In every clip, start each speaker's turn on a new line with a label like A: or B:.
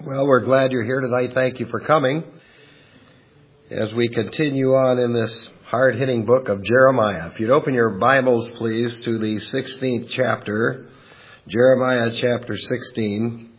A: Well, we're glad you're here tonight. Thank you for coming. As we continue on in this hard-hitting book of Jeremiah. If you'd open your Bibles, please, to the 16th chapter, Jeremiah chapter 16.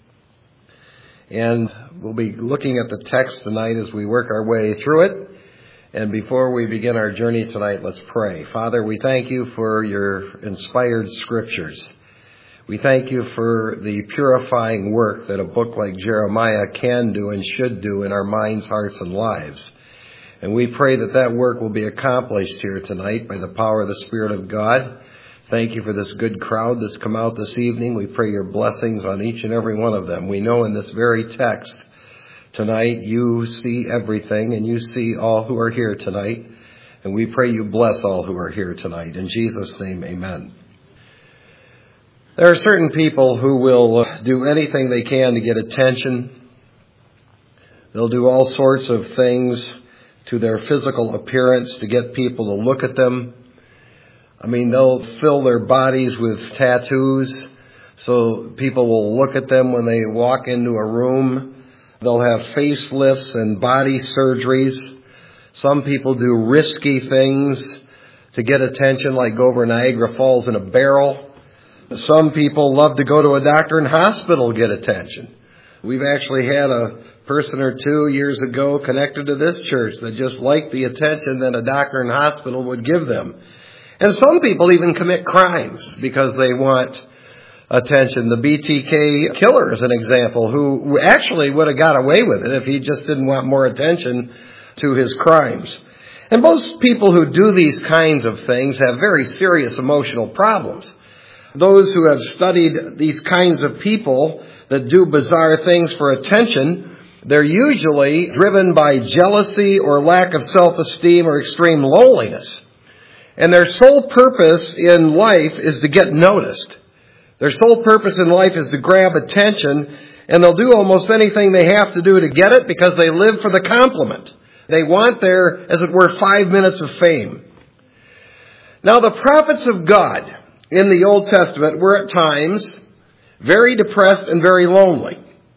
A: And we'll be looking at the text tonight as we work our way through it. And before we begin our journey tonight, let's pray. Father, we thank you for your inspired scriptures. We thank you for the purifying work that a book like Jeremiah can do and should do in our minds, hearts, and lives. And we pray that that work will be accomplished here tonight by the power of the Spirit of God. Thank you for this good crowd that's come out this evening. We pray your blessings on each and every one of them. We know in this very text tonight you see everything and you see all who are here tonight. And we pray you bless all who are here tonight. In Jesus' name, amen. There are certain people who will do anything they can to get attention. They'll do all sorts of things to their physical appearance to get people to look at them. I mean, they'll fill their bodies with tattoos so people will look at them when they walk into a room. They'll have facelifts and body surgeries. Some people do risky things to get attention, like go over Niagara Falls in a barrel. Some people love to go to a doctor and hospital to get attention. We've actually had a person or two years ago connected to this church that just liked the attention that a doctor and hospital would give them. And some people even commit crimes because they want attention. The BTK killer is an example who actually would have got away with it if he just didn't want more attention to his crimes. And most people who do these kinds of things have very serious emotional problems. Those who have studied these kinds of people that do bizarre things for attention, they're usually driven by jealousy or lack of self-esteem or extreme loneliness. And their sole purpose in life is to get noticed. Their sole purpose in life is to grab attention, and they'll do almost anything they have to do to get it because they live for the compliment. They want their, as it were, 5 minutes of fame. Now, the prophets of God in the Old Testament were at times very depressed and very lonely.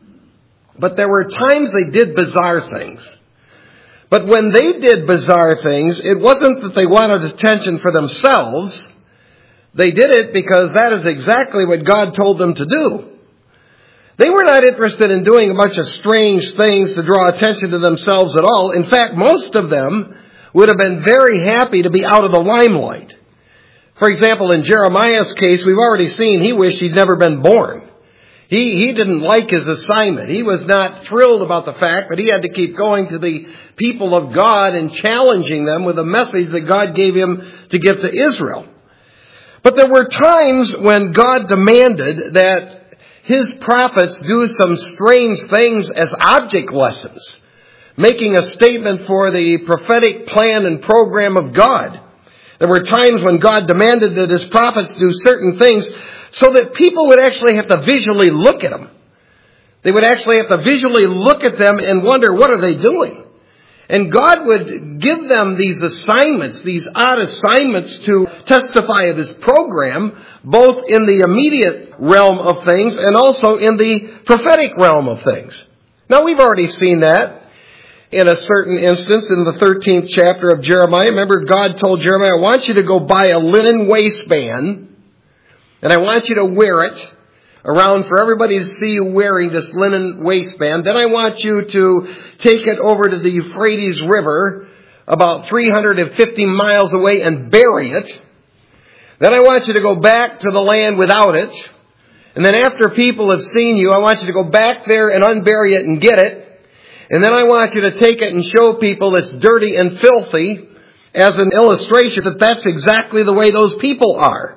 A: But there were times they did bizarre things. But when they did bizarre things, it wasn't that they wanted attention for themselves. They did it because that is exactly what God told them to do. They were not interested in doing a bunch of strange things to draw attention to themselves at all. In fact, most of them would have been very happy to be out of the limelight. For example, in Jeremiah's case, we've already seen he wished he'd never been born. He didn't like his assignment. He was not thrilled about the fact that he had to keep going to the people of God and challenging them with a message that God gave him to give to Israel. But there were times when God demanded that his prophets do some strange things as object lessons, making a statement for the prophetic plan and program of God. There were times when God demanded that his prophets do certain things so that people would actually have to visually look at them. They would actually have to visually look at them and wonder, what are they doing? And God would give them these assignments, these odd assignments to testify of his program, both in the immediate realm of things and also in the prophetic realm of things. Now, we've already seen that. In a certain instance, in the 13th chapter of Jeremiah, remember God told Jeremiah, I want you to go buy a linen waistband, and I want you to wear it around for everybody to see you wearing this linen waistband. Then I want you to take it over to the Euphrates River, about 350 miles away, and bury it. Then I want you to go back to the land without it. And then after people have seen you, I want you to go back there and unbury it and get it. And then I want you to take it and show people it's dirty and filthy as an illustration that that's exactly the way those people are.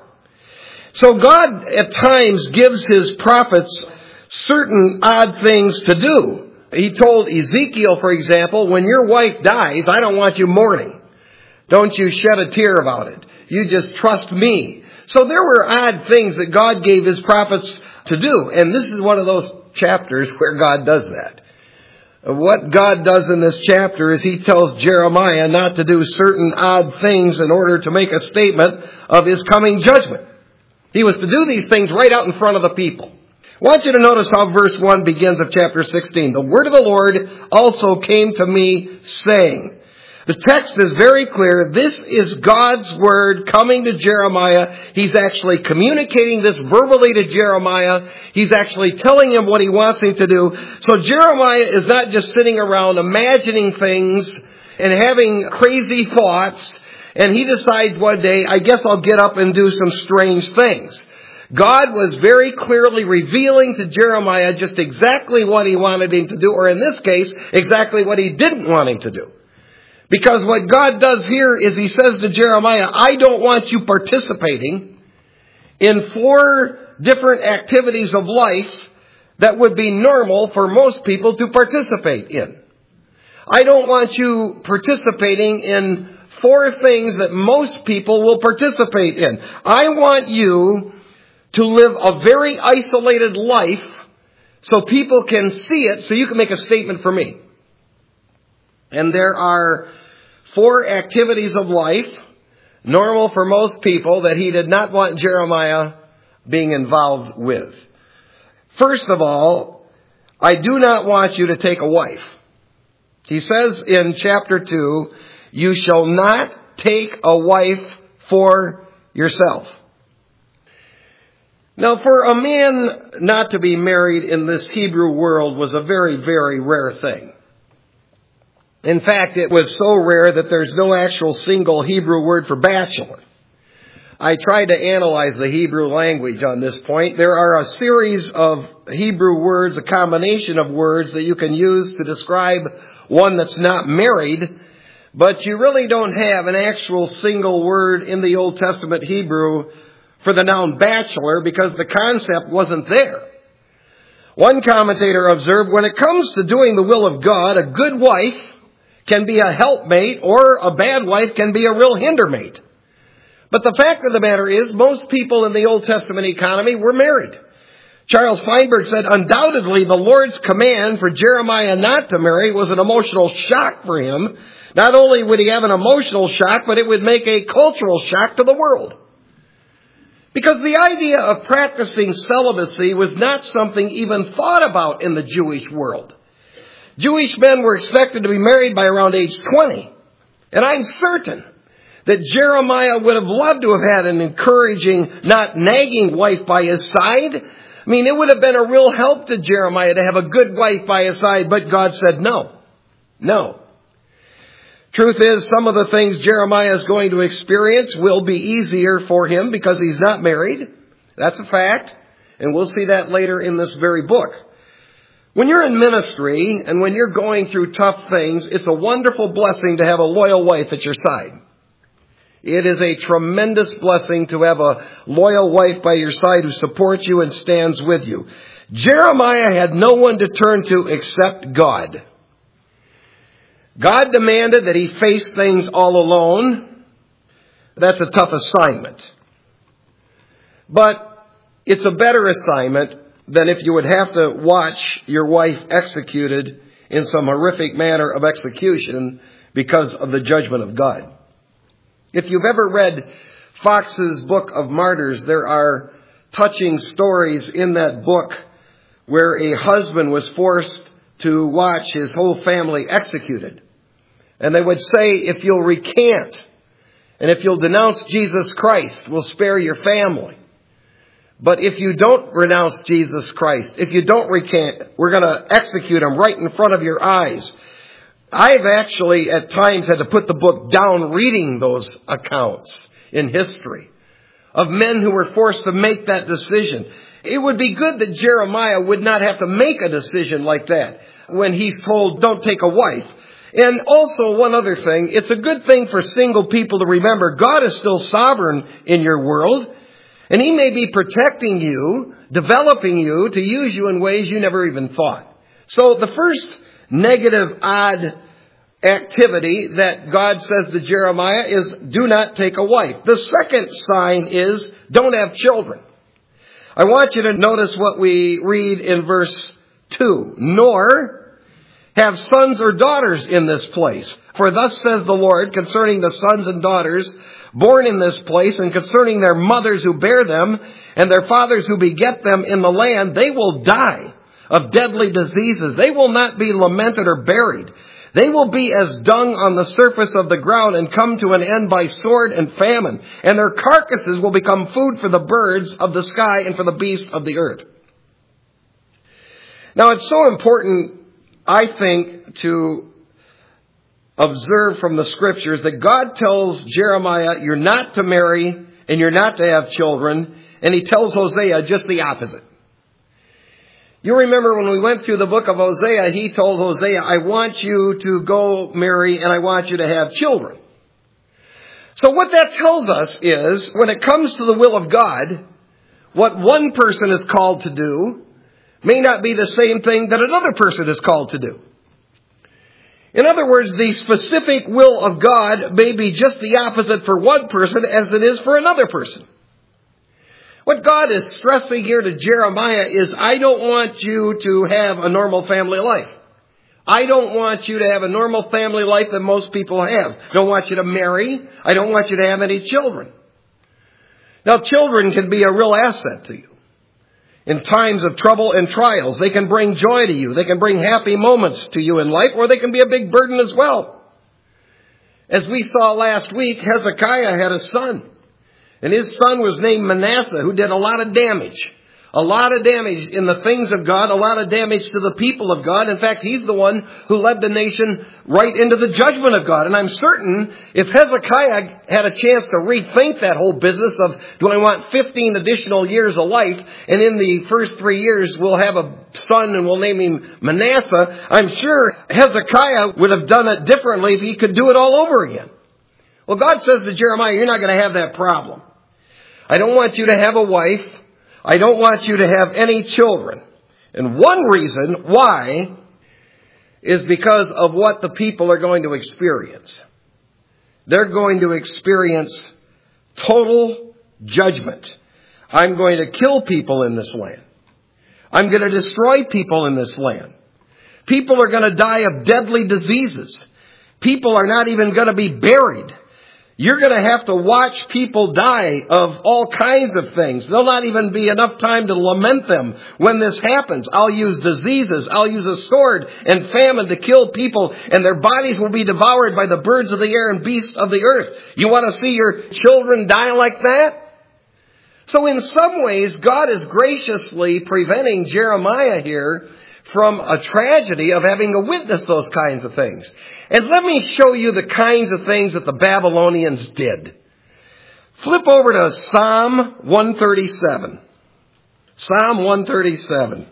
A: So God at times gives his prophets certain odd things to do. He told Ezekiel, for example, when your wife dies, I don't want you mourning. Don't you shed a tear about it. You just trust me. So there were odd things that God gave his prophets to do. And this is one of those chapters where God does that. What God does in this chapter is he tells Jeremiah not to do certain odd things in order to make a statement of his coming judgment. He was to do these things right out in front of the people. I want you to notice how verse 1 begins of chapter 16. The word of the Lord also came to me, saying. The text is very clear. This is God's word coming to Jeremiah. He's actually communicating this verbally to Jeremiah. He's actually telling him what he wants him to do. So Jeremiah is not just sitting around imagining things and having crazy thoughts, and he decides one day, I guess I'll get up and do some strange things. God was very clearly revealing to Jeremiah just exactly what he wanted him to do, or in this case, exactly what he didn't want him to do. Because what God does here is he says to Jeremiah, I don't want you participating in 4 different activities of life that would be normal for most people to participate in. I don't want you participating in 4 things that most people will participate in. I want you to live a very isolated life so people can see it, so you can make a statement for me. And there are 4 activities of life, normal for most people, that he did not want Jeremiah being involved with. First of all, I do not want you to take a wife. He says in chapter 2, you shall not take a wife for yourself. Now, for a man not to be married in this Hebrew world was a very, very rare thing. In fact, it was so rare that there's no actual single Hebrew word for bachelor. I tried to analyze the Hebrew language on this point. There are a series of Hebrew words, a combination of words that you can use to describe one that's not married, but you really don't have an actual single word in the Old Testament Hebrew for the noun bachelor because the concept wasn't there. One commentator observed, when it comes to doing the will of God, a good wife can be a helpmate or a bad wife can be a real hindermate. But the fact of the matter is, most people in the Old Testament economy were married. Charles Feinberg said, undoubtedly the Lord's command for Jeremiah not to marry was an emotional shock for him. Not only would he have an emotional shock, but it would make a cultural shock to the world. Because the idea of practicing celibacy was not something even thought about in the Jewish world. Jewish men were expected to be married by around age 20. And I'm certain that Jeremiah would have loved to have had an encouraging, not nagging wife by his side. I mean, it would have been a real help to Jeremiah to have a good wife by his side, but God said no. No. Truth is, some of the things Jeremiah is going to experience will be easier for him because he's not married. That's a fact. And we'll see that later in this very book. When you're in ministry and when you're going through tough things, it's a wonderful blessing to have a loyal wife at your side. It is a tremendous blessing to have a loyal wife by your side who supports you and stands with you. Jeremiah had no one to turn to except God. God demanded that he face things all alone. That's a tough assignment. But it's a better assignment than if you would have to watch your wife executed in some horrific manner of execution because of the judgment of God. If you've ever read Fox's Book of Martyrs, there are touching stories in that book where a husband was forced to watch his whole family executed. And they would say, if you'll recant and if you'll denounce Jesus Christ, we'll spare your family. But if you don't renounce Jesus Christ, if you don't recant, we're going to execute him right in front of your eyes. I've actually at times had to put the book down reading those accounts in history of men who were forced to make that decision. It would be good that Jeremiah would not have to make a decision like that when he's told, don't take a wife. And also one other thing, it's a good thing for single people to remember God is still sovereign in your world. And he may be protecting you, developing you to use you in ways you never even thought. So the first negative, odd activity that God says to Jeremiah is do not take a wife. The second sign is don't have children. I want you to notice what we read in verse 2. Nor have sons or daughters in this place. For thus says the Lord concerning the sons and daughters born in this place, and concerning their mothers who bear them, and their fathers who beget them in the land, they will die of deadly diseases. They will not be lamented or buried. They will be as dung on the surface of the ground and come to an end by sword and famine. And their carcasses will become food for the birds of the sky and for the beasts of the earth. Now it's so important, I think, to observe from the scriptures that God tells Jeremiah, you're not to marry and you're not to have children. And he tells Hosea just the opposite. You remember when we went through the book of Hosea, he told Hosea, I want you to go marry and I want you to have children. So what that tells us is, when it comes to the will of God, what one person is called to do may not be the same thing that another person is called to do. In other words, the specific will of God may be just the opposite for one person as it is for another person. What God is stressing here to Jeremiah is, I don't want you to have a normal family life. I don't want you to have a normal family life that most people have. I don't want you to marry. I don't want you to have any children. Now, children can be a real asset to you. In times of trouble and trials, they can bring joy to you. They can bring happy moments to you in life, or they can be a big burden as well. As we saw last week, Hezekiah had a son. And his son was named Manasseh, who did a lot of damage. A lot of damage in the things of God, a lot of damage to the people of God. In fact, he's the one who led the nation right into the judgment of God. And I'm certain if Hezekiah had a chance to rethink that whole business of, do I want 15 additional years of life? And in the first 3 years, we'll have a son and we'll name him Manasseh. I'm sure Hezekiah would have done it differently if he could do it all over again. Well, God says to Jeremiah, you're not going to have that problem. I don't want you to have a wife. I don't want you to have any children. And one reason why is because of what the people are going to experience. They're going to experience total judgment. I'm going to kill people in this land. I'm going to destroy people in this land. People are going to die of deadly diseases. People are not even going to be buried. You're going to have to watch people die of all kinds of things. There'll not even be enough time to lament them when this happens. I'll use diseases. I'll use a sword and famine to kill people, and their bodies will be devoured by the birds of the air and beasts of the earth. You want to see your children die like that? So in some ways, God is graciously preventing Jeremiah here from a tragedy of having to witness those kinds of things. And let me show you the kinds of things that the Babylonians did. Flip over to Psalm 137. Psalm 137.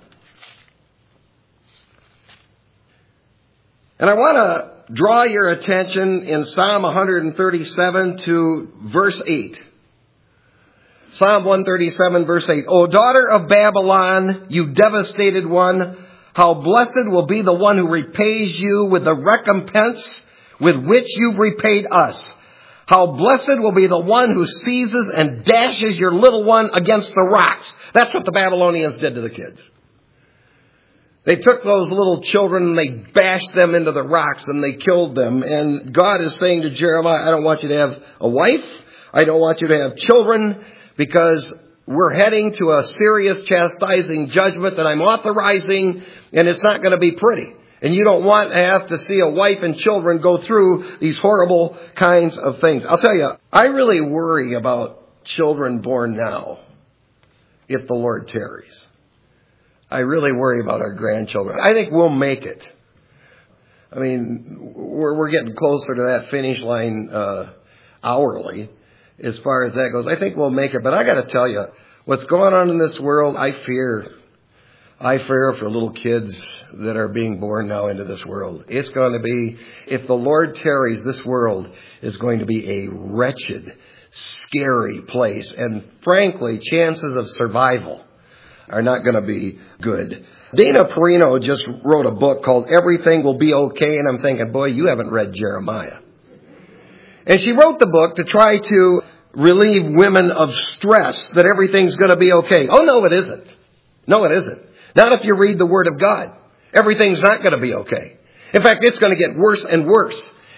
A: And I want to draw your attention in Psalm 137 to verse 8. Psalm 137 verse 8. O daughter of Babylon, you devastated one, how blessed will be the one who repays you with the recompense with which you've repaid us. How blessed will be the one who seizes and dashes your little one against the rocks. That's what the Babylonians did to the kids. They took those little children and they bashed them into the rocks and they killed them. And God is saying to Jeremiah, I don't want you to have a wife. I don't want you to have children, because we're heading to a serious chastising judgment that I'm authorizing, and it's not going to be pretty. And you don't want to have to see a wife and children go through these horrible kinds of things. I'll tell you, I really worry about children born now if the Lord tarries. I really worry about our grandchildren. I think we'll make it. I mean, we're getting closer to that finish line hourly. As far as that goes, I think we'll make it. But I got to tell you, what's going on in this world, I fear for little kids that are being born now into this world. It's going to be, if the Lord tarries, this world is going to be a wretched, scary place. And frankly, chances of survival are not going to be good. Dana Perino just wrote a book called Everything Will Be Okay. And I'm thinking, boy, you haven't read Jeremiah. And she wrote the book to try to relieve women of stress that everything's going to be okay. Oh, no, it isn't. No, it isn't. Not if you read the Word of God. Everything's not going to be okay. In fact, it's going to get worse and worse.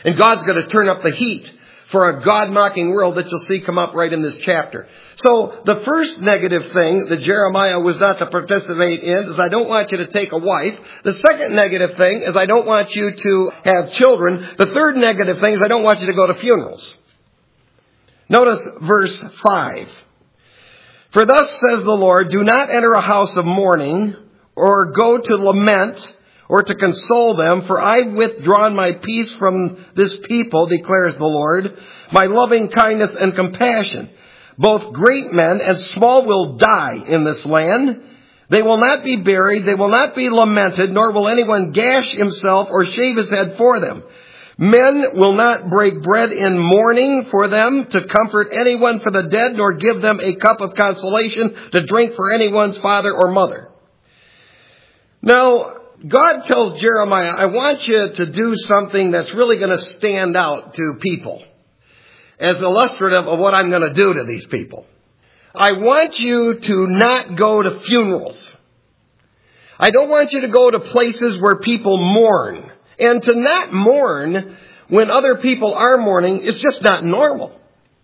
A: And God's going to turn up the heat for a God-mocking world that you'll see come up right in this chapter. So the first negative thing that Jeremiah was not to participate in is I don't want you to take a wife. The second negative thing is I don't want you to have children. The third negative thing is I don't want you to go to funerals. Notice verse 5. For thus says the Lord, do not enter a house of mourning or go to lament or to console them, for I've withdrawn my peace from this people, declares the Lord, my loving kindness and compassion. Both great men and small will die in this land. They will not be buried, they will not be lamented, nor will anyone gash himself or shave his head for them. Men will not break bread in mourning for them to comfort anyone for the dead, nor give them a cup of consolation to drink for anyone's father or mother. Now, God tells Jeremiah, I want you to do something that's really going to stand out to people as illustrative of what I'm going to do to these people. I want you to not go to funerals. I don't want you to go to places where people mourn. And to not mourn when other people are mourning is just not normal.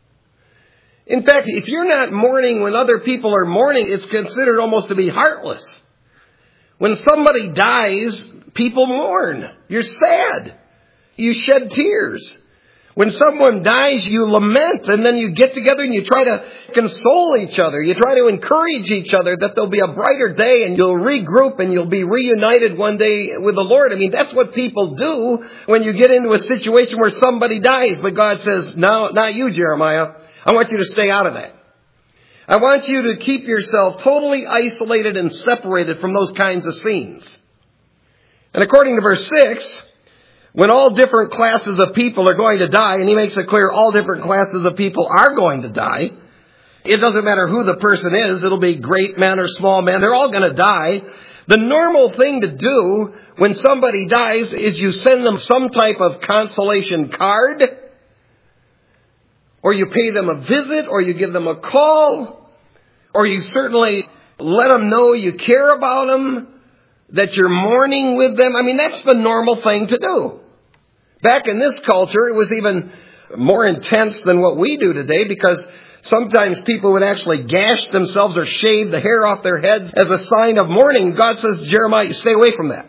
A: In fact, if you're not mourning when other people are mourning, it's considered almost to be heartless. When somebody dies, people mourn. You're sad. You shed tears. When someone dies, you lament, and then you get together and you try to console each other. You try to encourage each other that there'll be a brighter day and you'll regroup and you'll be reunited one day with the Lord. I mean, that's what people do when you get into a situation where somebody dies. But God says, no, not you, Jeremiah. I want you to stay out of that. I want you to keep yourself totally isolated and separated from those kinds of scenes. And according to verse 6, when all different classes of people are going to die, and he makes it clear all different classes of people are going to die, it doesn't matter who the person is, it'll be great men or small men, they're all going to die. The normal thing to do when somebody dies is you send them some type of consolation card, or you pay them a visit, or you give them a call, or you certainly let them know you care about them, that you're mourning with them. I mean, that's the normal thing to do. Back in this culture, it was even more intense than what we do today, because sometimes people would actually gash themselves or shave the hair off their heads as a sign of mourning. God says, Jeremiah, you stay away from that.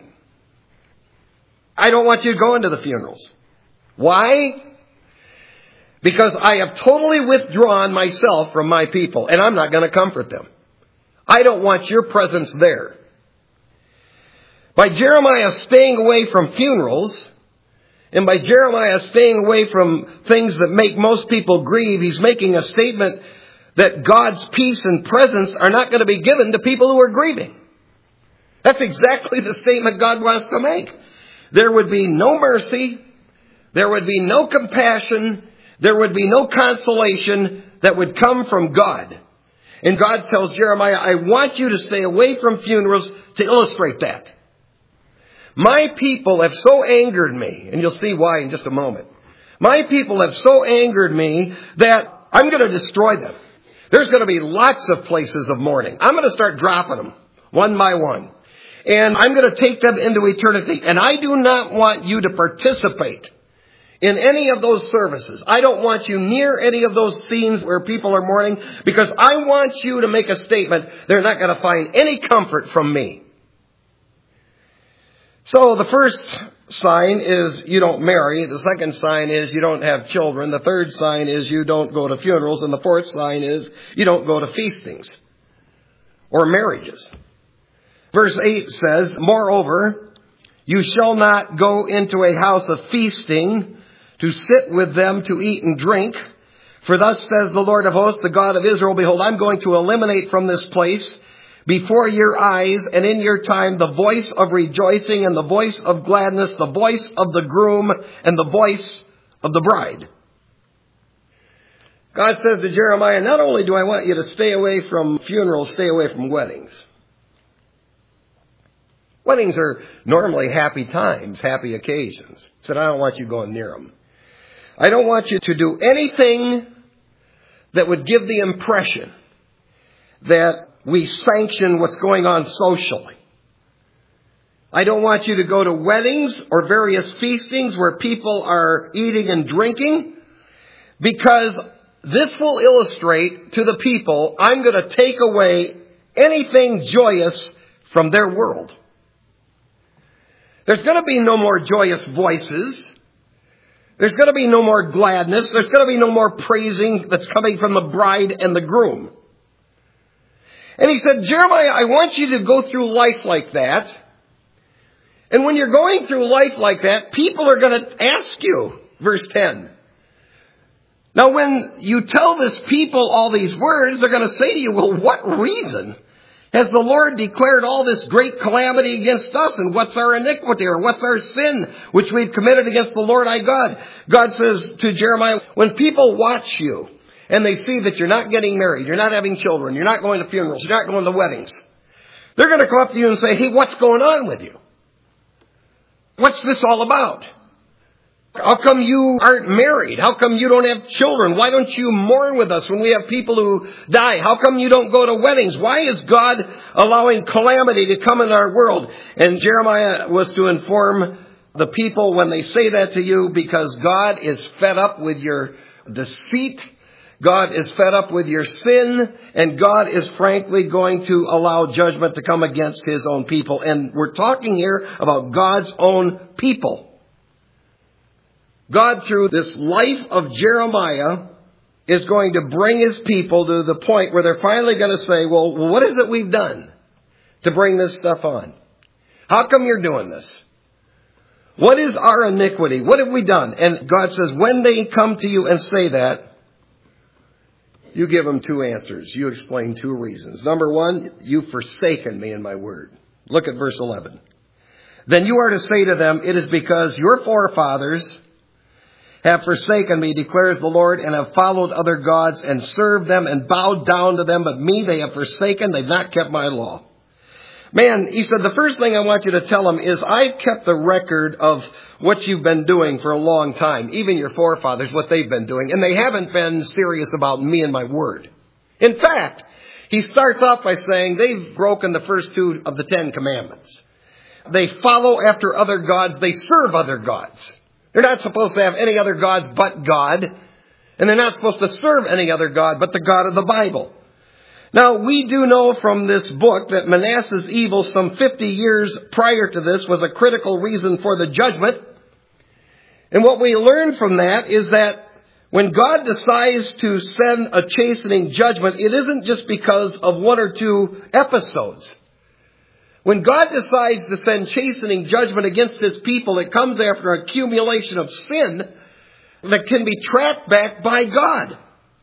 A: I don't want you to go into the funerals. Why? Because I have totally withdrawn myself from my people, and I'm not going to comfort them. I don't want your presence there. By Jeremiah staying away from funerals, and by Jeremiah staying away from things that make most people grieve, he's making a statement that God's peace and presence are not going to be given to people who are grieving. That's exactly the statement God wants to make. There would be no mercy, there would be no compassion, there would be no consolation that would come from God. And God tells Jeremiah, I want you to stay away from funerals to illustrate that. My people have so angered me, and you'll see why in just a moment. My people have so angered me that I'm going to destroy them. There's going to be lots of places of mourning. I'm going to start dropping them one by one. And I'm going to take them into eternity. And I do not want you to participate in any of those services. I don't want you near any of those scenes where people are mourning, because I want you to make a statement. They're not going to find any comfort from me. So the first sign is you don't marry. The second sign is you don't have children. The third sign is you don't go to funerals. And the fourth sign is you don't go to feastings or marriages. Verse 8 says, moreover, you shall not go into a house of feasting to sit with them to eat and drink. For thus says the Lord of hosts, the God of Israel, behold, I'm going to eliminate from this place before your eyes and in your time the voice of rejoicing and the voice of gladness, the voice of the groom and the voice of the bride. God says to Jeremiah, not only do I want you to stay away from funerals, stay away from weddings. Weddings are normally happy times, happy occasions. He said, I don't want you going near them. I don't want you to do anything that would give the impression that we sanction what's going on socially. I don't want you to go to weddings or various feastings where people are eating and drinking, because this will illustrate to the people, I'm going to take away anything joyous from their world. There's going to be no more joyous voices. There's going to be no more gladness. There's going to be no more praising that's coming from the bride and the groom. And he said, Jeremiah, I want you to go through life like that. And when you're going through life like that, people are going to ask you, verse 10. Now, when you tell this people all these words, they're going to say to you, well, what reason has the Lord declared all this great calamity against us? And what's our iniquity, or what's our sin which we've committed against the Lord our God? God says to Jeremiah, when people watch you and they see that you're not getting married, you're not having children, you're not going to funerals, you're not going to weddings, they're going to come up to you and say, hey, what's going on with you? What's this all about? How come you aren't married? How come you don't have children? Why don't you mourn with us when we have people who die? How come you don't go to weddings? Why is God allowing calamity to come in our world? And Jeremiah was to inform the people when they say that to you, because God is fed up with your deceit. God is fed up with your sin, and God is frankly going to allow judgment to come against His own people. And we're talking here about God's own people. God, through this life of Jeremiah, is going to bring His people to the point where they're finally going to say, well, what is it we've done to bring this stuff on? How come you're doing this? What is our iniquity? What have we done? And God says, when they come to you and say that, you give them two answers. You explain two reasons. Number one, you've forsaken me in my word. Look at verse 11. Then you are to say to them, it is because your forefathers have forsaken me, declares the Lord, and have followed other gods and served them and bowed down to them. But me they have forsaken. They've not kept my law. Man, he said, the first thing I want you to tell them is I've kept the record of what you've been doing for a long time. Even your forefathers, what they've been doing. And they haven't been serious about me and my word. In fact, he starts off by saying they've broken the first two of the 10 commandments. They follow after other gods. They serve other gods. They're not supposed to have any other gods but God. And they're not supposed to serve any other God but the God of the Bible. Now, we do know from this book that Manasseh's evil some 50 years prior to this was a critical reason for the judgment. And what we learn from that is that when God decides to send a chastening judgment, it isn't just because of one or two episodes. When God decides to send chastening judgment against His people, it comes after an accumulation of sin that can be tracked back by God.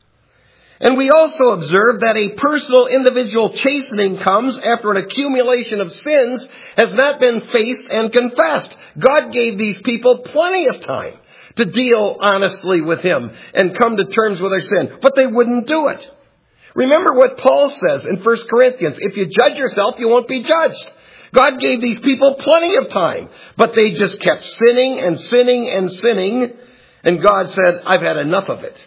A: And we also observe that a personal individual chastening comes after an accumulation of sins has not been faced and confessed. God gave these people plenty of time to deal honestly with Him and come to terms with their sin, but they wouldn't do it. Remember what Paul says in 1 Corinthians, if you judge yourself, you won't be judged. God gave these people plenty of time, but they just kept sinning and sinning and sinning, and God said, I've had enough of it.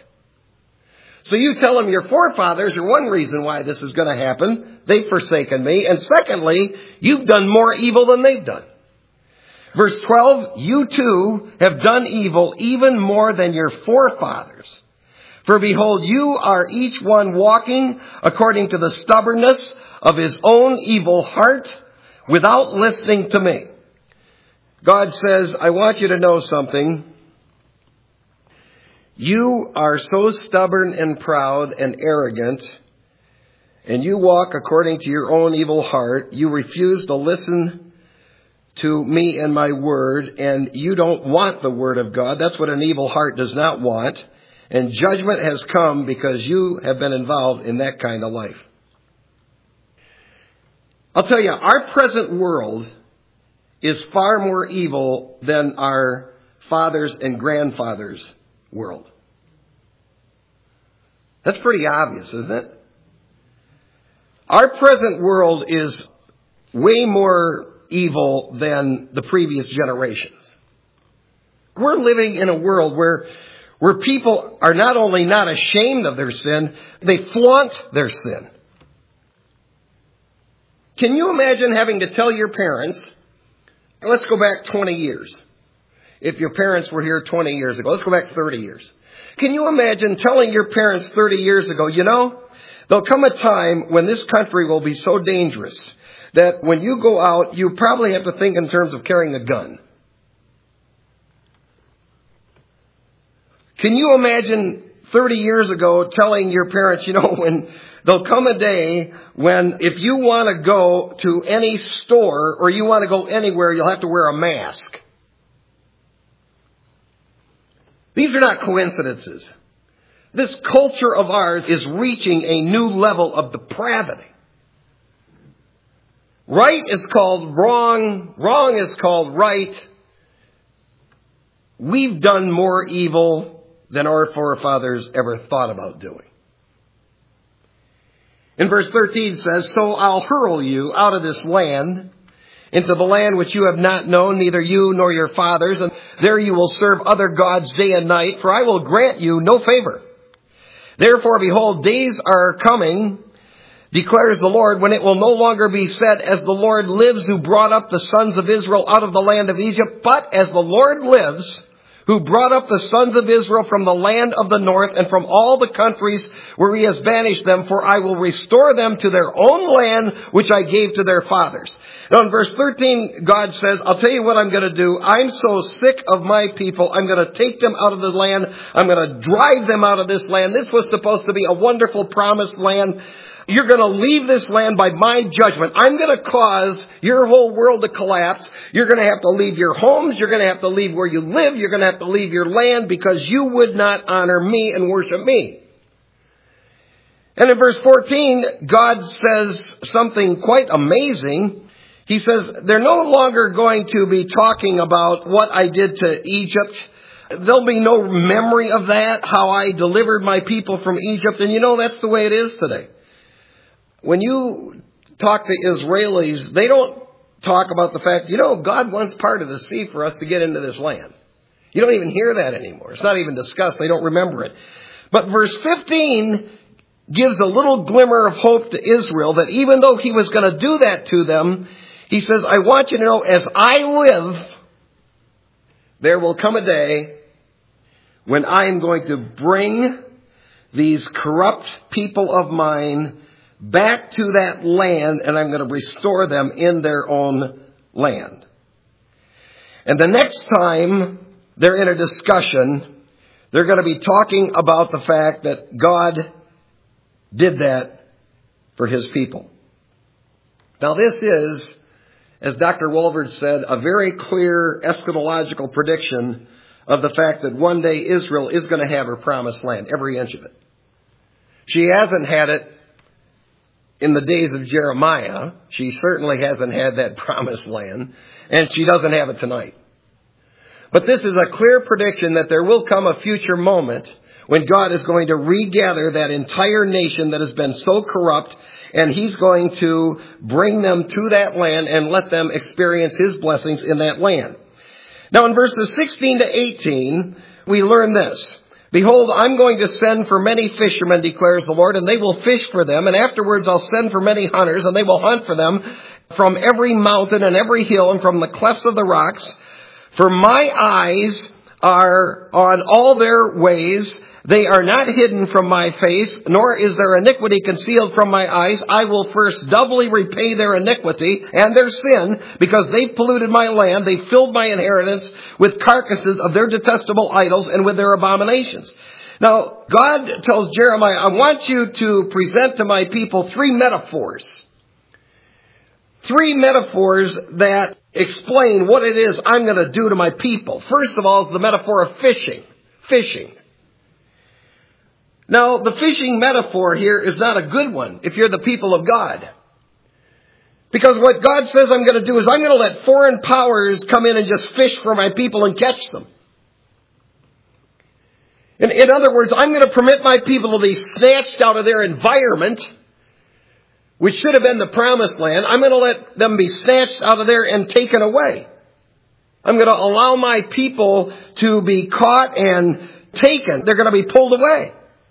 A: So you tell them your forefathers are one reason why this is going to happen. They've forsaken me. And secondly, you've done more evil than they've done. Verse 12, you too have done evil even more than your forefathers. For behold, you are each one walking according to the stubbornness of his own evil heart without listening to me. God says, I want you to know something. You are so stubborn and proud and arrogant, and you walk according to your own evil heart. You refuse to listen to me and my word, and you don't want the word of God. That's what an evil heart does not want. And judgment has come because you have been involved in that kind of life. I'll tell you, our present world is far more evil than our fathers and grandfathers' world. That's pretty obvious, isn't it? Our present world is way more evil than the previous generations. We're living in a world where people are not only not ashamed of their sin, they flaunt their sin. Can you imagine having to tell your parents Let's go back 20 years. If your parents were here 20 years ago, let's go back 30 years. Can you imagine telling your parents 30 years ago, there'll come a time when this country will be so dangerous that when you go out, you probably have to think in terms of carrying a gun. Can you imagine 30 years ago telling your parents, when there'll come a day when if you want to go to any store or you want to go anywhere, you'll have to wear a mask. These are not coincidences. This culture of ours is reaching a new level of depravity. Right is called wrong. Wrong is called right. We've done more evil than our forefathers ever thought about doing. In verse 13 says, "So I'll hurl you out of this land into the land which you have not known, neither you nor your fathers, and there you will serve other gods day and night, for I will grant you no favor. Therefore, behold, days are coming, declares the Lord, when it will no longer be said, as the Lord lives who brought up the sons of Israel out of the land of Egypt, but as the Lord lives, who brought up the sons of Israel from the land of the north and from all the countries where he has banished them, for I will restore them to their own land, which I gave to their fathers." Now in verse 13, God says, I'll tell you what I'm going to do. I'm so sick of my people. I'm going to take them out of the land. I'm going to drive them out of this land. This was supposed to be a wonderful promised land. You're going to leave this land by my judgment. I'm going to cause your whole world to collapse. You're going to have to leave your homes. You're going to have to leave where you live. You're going to have to leave your land because you would not honor me and worship me. And in verse 14, God says something quite amazing. He says, they're no longer going to be talking about what I did to Egypt. There'll be no memory of that, how I delivered my people from Egypt. And that's the way it is today. When you talk to Israelis, they don't talk about the fact, God wants part of the sea for us to get into this land. You don't even hear that anymore. It's not even discussed. They don't remember it. But verse 15 gives a little glimmer of hope to Israel that even though he was going to do that to them, he says, I want you to know, as I live, there will come a day when I am going to bring these corrupt people of mine back to that land, and I'm going to restore them in their own land. And the next time they're in a discussion, they're going to be talking about the fact that God did that for his people. Now this is, as Dr. Walvoord said, a very clear eschatological prediction of the fact that one day Israel is going to have her promised land, every inch of it. She hasn't had it in the days of Jeremiah. She certainly hasn't had that promised land, and she doesn't have it tonight. But this is a clear prediction that there will come a future moment when God is going to regather that entire nation that has been so corrupt, and he's going to bring them to that land and let them experience his blessings in that land. Now in verses 16 to 18, we learn this. Behold, I'm going to send for many fishermen, declares the Lord, and they will fish for them. And afterwards I'll send for many hunters, and they will hunt for them from every mountain and every hill and from the clefts of the rocks. For my eyes are on all their ways. They are not hidden from my face, nor is their iniquity concealed from my eyes. I will first doubly repay their iniquity and their sin, because they've polluted my land. They filled my inheritance with carcasses of their detestable idols and with their abominations. Now, God tells Jeremiah, I want you to present to my people three metaphors. Three metaphors that explain what it is I'm going to do to my people. First of all, the metaphor of fishing. Fishing. Now, the fishing metaphor here is not a good one if you're the people of God. Because what God says I'm going to do is I'm going to let foreign powers come in and just fish for my people and catch them. In other words, I'm going to permit my people to be snatched out of their environment, which should have been the promised land. I'm going to let them be snatched out of there and taken away. I'm going to allow my people to be caught and taken. They're going to be pulled away.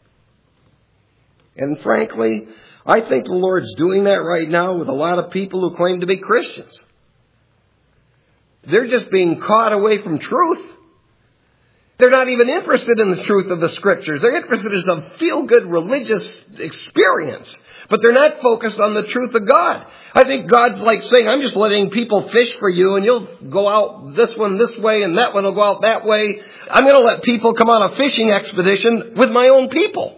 A: And frankly, I think the Lord's doing that right now with a lot of people who claim to be Christians. They're just being caught away from truth. They're not even interested in the truth of the Scriptures. They're interested in some feel-good religious experience. But they're not focused on the truth of God. I think God's like saying, I'm just letting people fish for you, and you'll go out this one this way, and that one will go out that way. I'm going to let people come on a fishing expedition with my own people.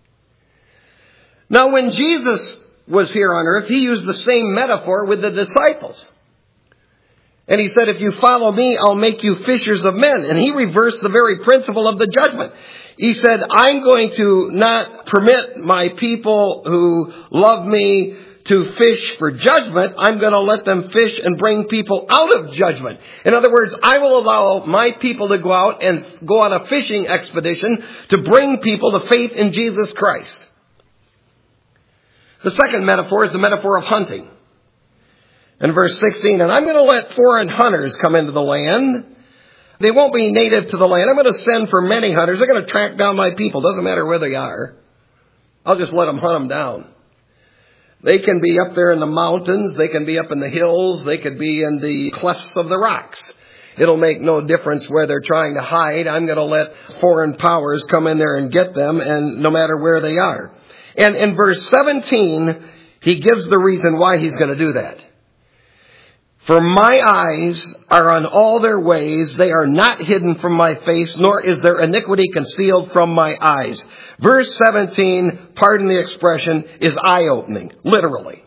A: Now, when Jesus was here on earth, he used the same metaphor with the disciples. And he said, if you follow me, I'll make you fishers of men. And he reversed the very principle of the judgment. He said, I'm going to not permit my people who love me to fish for judgment. I'm going to let them fish and bring people out of judgment. In other words, I will allow my people to go out and go on a fishing expedition to bring people to faith in Jesus Christ. The second metaphor is the metaphor of hunting. In verse 16, and I'm going to let foreign hunters come into the land. They won't be native to the land. I'm going to send for many hunters. They're going to track down my people. Doesn't matter where they are. I'll just let them hunt them down. They can be up there in the mountains. They can be up in the hills. They could be in the clefts of the rocks. It'll make no difference where they're trying to hide. I'm going to let foreign powers come in there and get them, and no matter where they are. And in verse 17, he gives the reason why he's going to do that. For my eyes are on all their ways. They are not hidden from my face, nor is their iniquity concealed from my eyes. Verse 17, pardon the expression, is eye-opening, literally.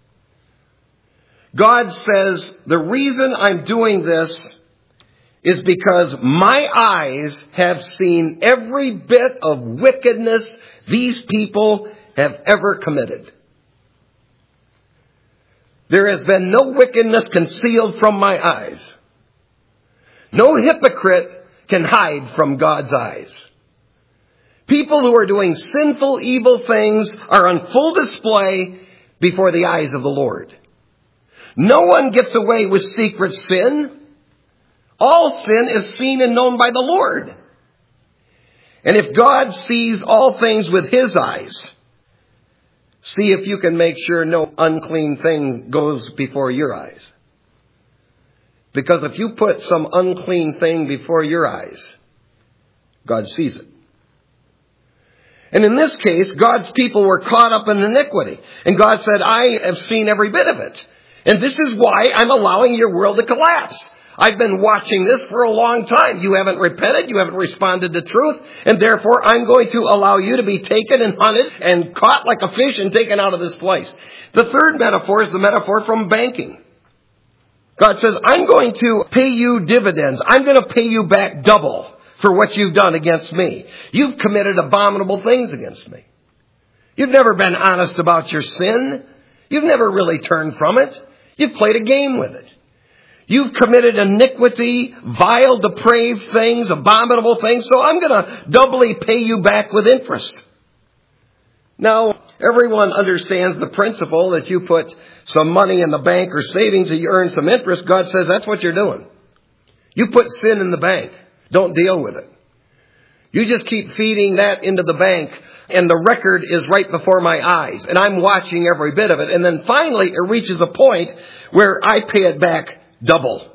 A: God says, the reason I'm doing this is because my eyes have seen every bit of wickedness these people have ever committed. There has been no wickedness concealed from my eyes. No hypocrite can hide from God's eyes. People who are doing sinful, evil things are on full display before the eyes of the Lord. No one gets away with secret sin. All sin is seen and known by the Lord. And if God sees all things with his eyes, see if you can make sure no unclean thing goes before your eyes. Because if you put some unclean thing before your eyes, God sees it. And in this case, God's people were caught up in iniquity. And God said, I have seen every bit of it. And this is why I'm allowing your world to collapse. I've been watching this for a long time. You haven't repented. You haven't responded to truth. And therefore, I'm going to allow you to be taken and hunted and caught like a fish and taken out of this place. The third metaphor is the metaphor from banking. God says, I'm going to pay you dividends. I'm going to pay you back double for what you've done against me. You've committed abominable things against me. You've never been honest about your sin. You've never really turned from it. You've played a game with it. You've committed iniquity, vile, depraved things, abominable things, so I'm going to doubly pay you back with interest. Now, everyone understands the principle that you put some money in the bank or savings and you earn some interest. God says that's what you're doing. You put sin in the bank. Don't deal with it. You just keep feeding that into the bank, and the record is right before my eyes, and I'm watching every bit of it. And then finally, it reaches a point where I pay it back double.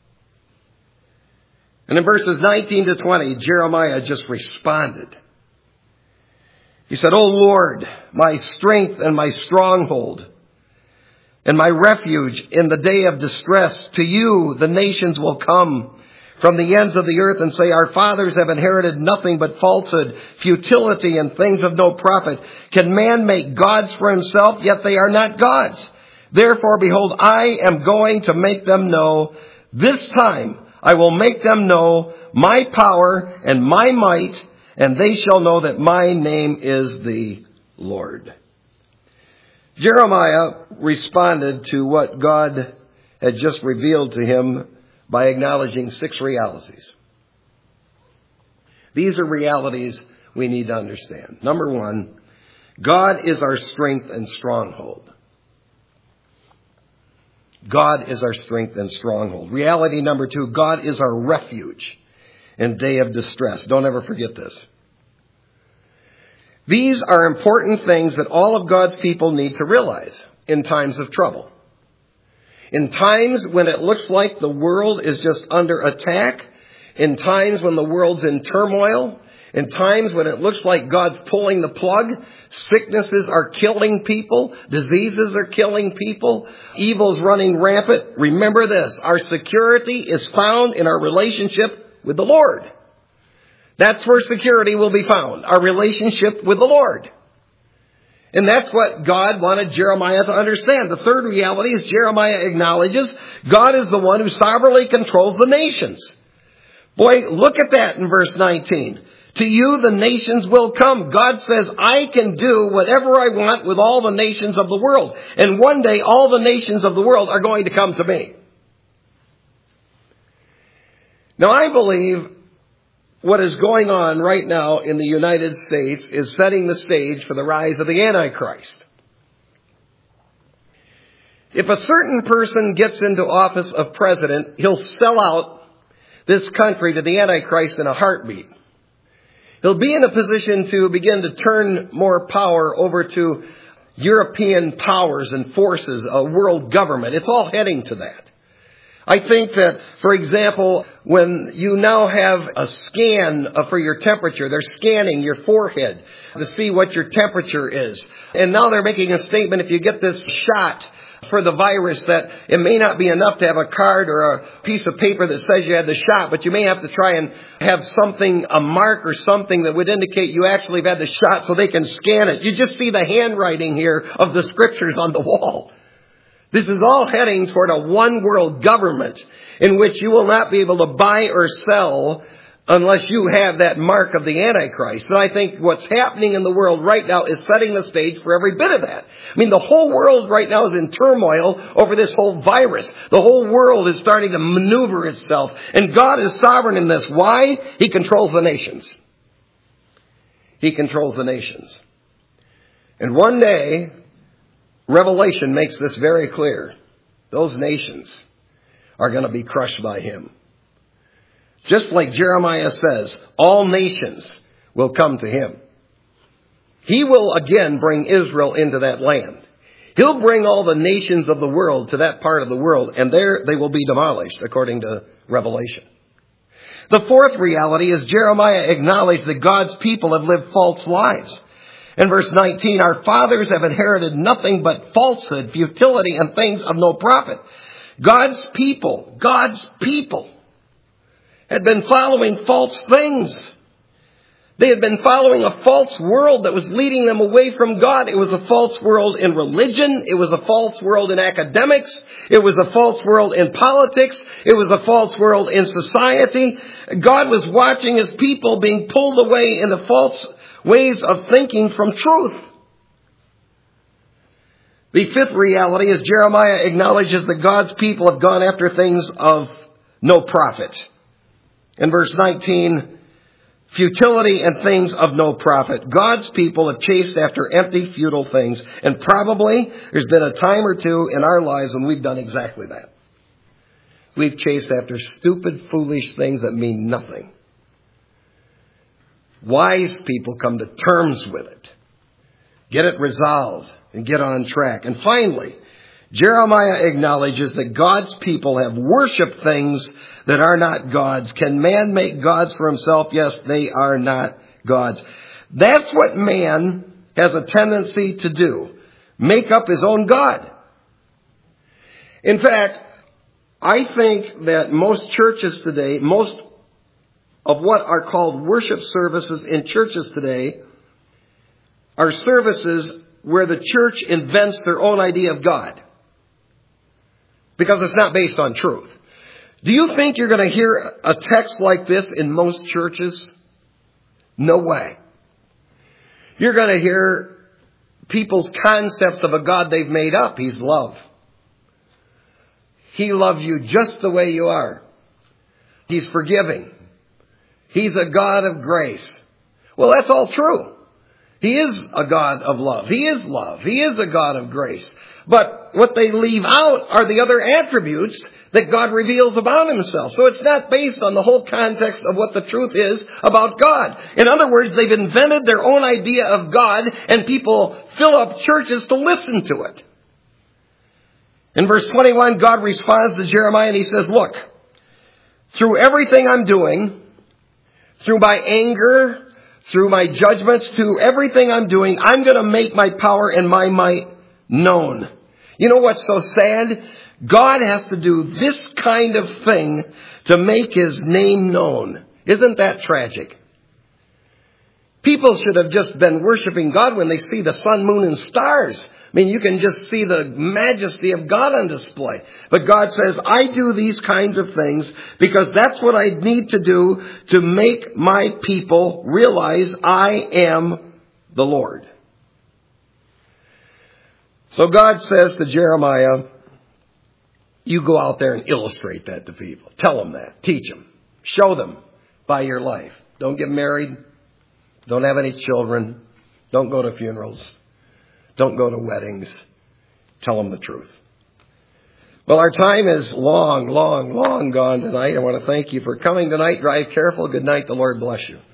A: And in verses 19 to 20, Jeremiah just responded. He said, O Lord, my strength and my stronghold and my refuge in the day of distress, to you the nations will come from the ends of the earth and say, our fathers have inherited nothing but falsehood, futility, and things of no profit. Can man make gods for himself? Yet they are not gods. Therefore, behold, I am going to make them know. This time I will make them know my power and my might, and they shall know that my name is the Lord. Jeremiah responded to what God had just revealed to him by acknowledging 6 realities. These are realities we need to understand. Number 1, God is our strength and stronghold. God is our strength and stronghold. Reality number 2, God is our refuge in day of distress. Don't ever forget this. These are important things that all of God's people need to realize in times of trouble. In times when it looks like the world is just under attack, in times when the world's in turmoil, in times when it looks like God's pulling the plug, sicknesses are killing people, diseases are killing people, evil's running rampant. Remember this, our security is found in our relationship with the Lord. That's where security will be found, our relationship with the Lord. And that's what God wanted Jeremiah to understand. The third reality is Jeremiah acknowledges God is the one who sovereignly controls the nations. Boy, look at that in verse 19. To you the nations will come. God says, I can do whatever I want with all the nations of the world. And one day all the nations of the world are going to come to me. Now I believe what is going on right now in the United States is setting the stage for the rise of the Antichrist. If a certain person gets into office of president, he'll sell out this country to the Antichrist in a heartbeat. He'll be in a position to begin to turn more power over to European powers and forces, a world government. It's all heading to that. I think that, for example, when you now have a scan for your temperature, they're scanning your forehead to see what your temperature is. And now they're making a statement, if you get this shot for the virus, that it may not be enough to have a card or a piece of paper that says you had the shot, but you may have to try and have something, a mark or something that would indicate you actually have had the shot so they can scan it. You just see the handwriting here of the scriptures on the wall. This is all heading toward a one world government in which you will not be able to buy or sell unless you have that mark of the Antichrist. And I think what's happening in the world right now is setting the stage for every bit of that. I mean, the whole world right now is in turmoil over this whole virus. The whole world is starting to maneuver itself. And God is sovereign in this. Why? He controls the nations. He controls the nations. And one day, Revelation makes this very clear. Those nations are going to be crushed by Him. Just like Jeremiah says, all nations will come to Him. He will again bring Israel into that land. He'll bring all the nations of the world to that part of the world, and there they will be demolished, according to Revelation. The fourth reality is Jeremiah acknowledged that God's people have lived false lives. In verse 19, our fathers have inherited nothing but falsehood, futility, and things of no profit. God's people had been following false things. They had been following a false world that was leading them away from God. It was a false world in religion. It was a false world in academics. It was a false world in politics. It was a false world in society. God was watching His people being pulled away into false ways of thinking from truth. The fifth reality is Jeremiah acknowledges that God's people have gone after things of no profit. In verse 19, futility and things of no profit. God's people have chased after empty, futile things. And probably there's been a time or two in our lives when we've done exactly that. We've chased after stupid, foolish things that mean nothing. Wise people come to terms with it, get it resolved, and get on track. And finally, Jeremiah acknowledges that God's people have worshipped things that are not God's. Can man make gods for himself? Yes, they are not gods. That's what man has a tendency to do. Make up his own God. In fact, I think that most churches today, most of what are called worship services in churches today are services where the church invents their own idea of God. Because it's not based on truth. Do you think you're going to hear a text like this in most churches? No way. You're going to hear people's concepts of a God they've made up. He's love. He loves you just the way you are. He's forgiving. He's a God of grace. Well, that's all true. He is a God of love. He is love. He is a God of grace. But what they leave out are the other attributes that God reveals about Himself. So it's not based on the whole context of what the truth is about God. In other words, they've invented their own idea of God, and people fill up churches to listen to it. In verse 21, God responds to Jeremiah and he says, look, through everything I'm doing, through my anger, through my judgments, through everything I'm doing, I'm going to make my power and my might known. You know what's so sad? God has to do this kind of thing to make His name known. Isn't that tragic? People should have just been worshiping God when they see the sun, moon, and stars. I mean, you can just see the majesty of God on display. But God says, I do these kinds of things because that's what I need to do to make my people realize I am the Lord. So God says to Jeremiah, you go out there and illustrate that to people. Tell them that. Teach them. Show them by your life. Don't get married. Don't have any children. Don't go to funerals. Don't go to weddings. Tell them the truth. Well, our time is long gone tonight. I want to thank you for coming tonight. Drive careful. Good night. The Lord bless you.